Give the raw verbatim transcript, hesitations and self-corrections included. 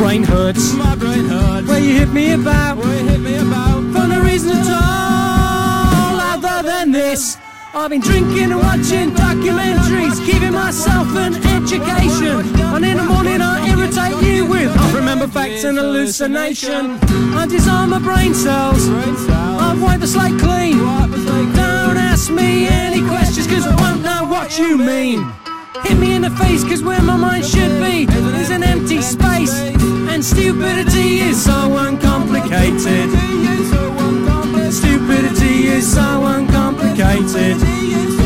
brain hurts. My brain hurts. Where you hit me about, Where you hit me about. for no reason at all other than this. I've been drinking and watching documentaries, giving myself an education, and in the morning I irritate you with I remember facts and hallucination. I disarm my brain cells, I've wiped the slate clean. Don't ask me any questions, cause I won't know what you mean. Hit me in the face, cause where my mind should be is an empty space, and stupidity is so uncomplicated. Stupidity is so uncomplicated.